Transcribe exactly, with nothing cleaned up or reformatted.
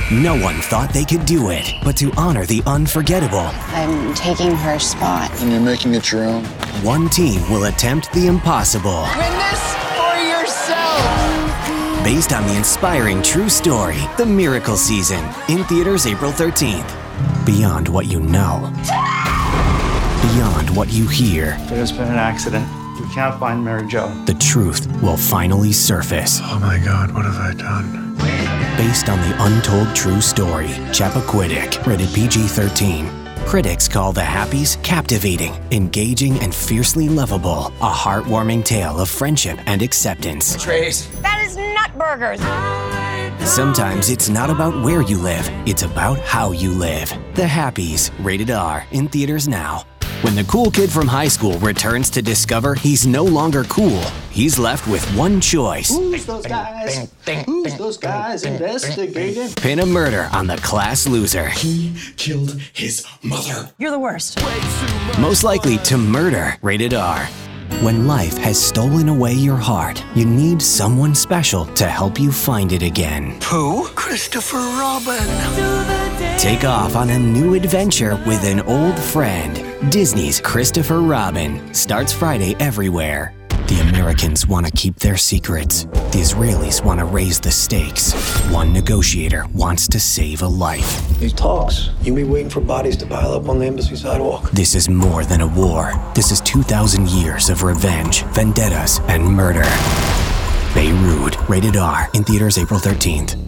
No one thought they could do it, but to honor the unforgettable, I'm taking her spot. And you're making it your own. one team will attempt the impossible. Win this for yourself! Based on the inspiring true story, The Miracle Season, in theaters April thirteenth. Beyond what you know. Beyond what you hear. There's been an accident. We can't find Mary Jo. The truth will finally surface. Oh my God, what have I done? Based on the untold true story, Chappaquiddick, rated P G thirteen. Critics call The Happies captivating, engaging, and fiercely lovable. A heartwarming tale of friendship and acceptance. Trace. That is Nutburgers. Sometimes it's not about where you live, it's about how you live. The Happies, rated R, in theaters now. When the cool kid from high school returns to discover he's no longer cool, he's left with one choice. Who's those guys? Who's those guys investigating? Pin a murder on the class loser. He killed his mother. You're the worst. Most likely to murder, rated R. When life has stolen away your heart, you need someone special to help you find it again. Who? Christopher Robin. Take off on a new adventure with an old friend. Disney's Christopher Robin starts Friday everywhere. The Americans want to keep their secrets. The Israelis want to raise the stakes. One negotiator wants to save a life. These talks, you'll be waiting for bodies to pile up on the embassy sidewalk. This is more than a war. This is two thousand years of revenge, vendettas, and murder. Beirut, rated R, in theaters April thirteenth.